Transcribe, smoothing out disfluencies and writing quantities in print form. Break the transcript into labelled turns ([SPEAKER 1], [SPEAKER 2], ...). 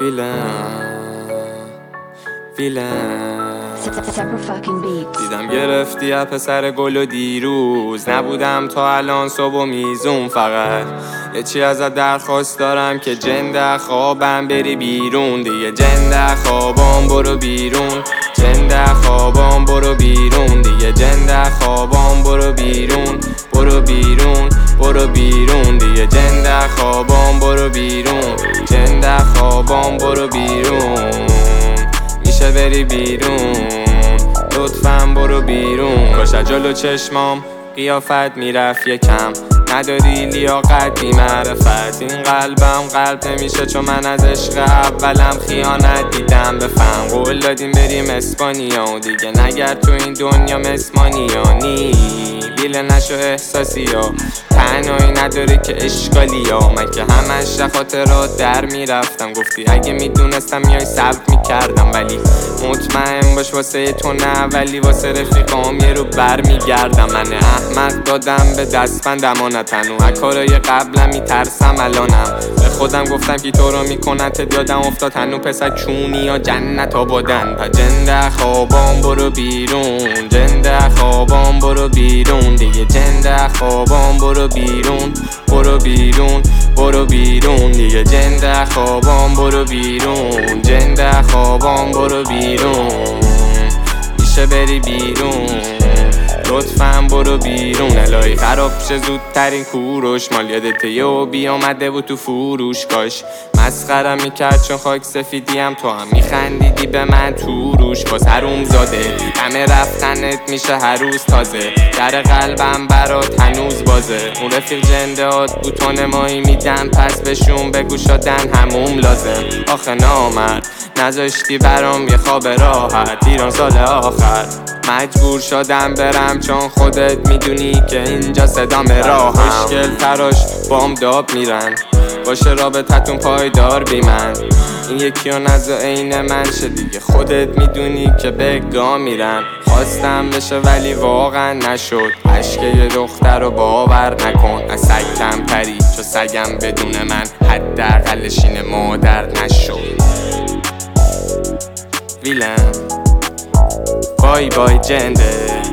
[SPEAKER 1] دیدم گرفتی از پسر گل و دیروز نبودم تا الان صبح و میزون. فقط یه چی ازت درخواست دارم که جنده خوابم بری بیرون دیگه. جنده خوابم برو بیرون، جنده خوابم برو بیرون دیگه. جنده خوابم برو بیرون، برو بیرون، برو بیرون دیگه. جنده خوابم برو بیرون، جنده خوابم برو بیرون. میشه بری بیرون، لطفاً برو بیرون. کاش جلو چشمام قیافت میرفت یکم، نداری لیاقت بی معرفت. این قلبم قلب نمیشه چون من از عشق اولم خیانت دیدم. بفهم قول دادیم بریم اسپانیا و دیگه نگرد تو این دنیا مسمانیانی. بیله نشو احساسی ها، تنهایی نداره که اشکالی ها. من که همش خاطرات در میرفتم، گفتی اگه میدونستم میای ثبت میکردم. ولی مطمئن باش واسه تو نه، ولی واسه رفیقام یه رو بر میگردم. من احمق دادم به دستبندم و نتنو کارای قبلم میترسم الانم. به خودم گفتم که تو رو میکنن یادم افتاد هنو پسر چونی یا جنت آبادن. پا جنده خوابام برو بیرون، جنده خوابام برو بیرون دیگه. جنده خوابام برو بیرون، برو بیرون، برو بیرون دیگه. جنده خوابام برو بیرون، جنده خوابام برو بیرون. میشه بری بیرون، لطفاً برو بیرون. الهی خراب شه زودترین کوروش، مال یادته یه بی آمده بود تو فروش. کاش مسخرم میکرد چون خاک سفیدیم، تو هم میخندیدی به من تو روش. باز حروم زاده همه رفتنت میشه هر روز تازه. در قلبم برات هنوز بازه. اون رفیق جندهات بوتون مایی میدن، پس بهشون بگو شدن هموم لازم. آخه نامرد نذاشتی برام یه خواب راحت، ایران سال آخر مجبور شدم برم چون خودت میدونی که اینجا صدام راهم. مشکل تراش بام داب میرن، باشه رابطتون پایدار بی من. این یکی و نزا عین من شه دیگه، خودت میدونی که به گام میرم. خواستم بشه ولی واقعا نشد، عشق یه دختر رو باور نکن. از سگ کمتری چو سگم بدون من، حداقلش اینه مادر نشد. ویلن بای بای جنده.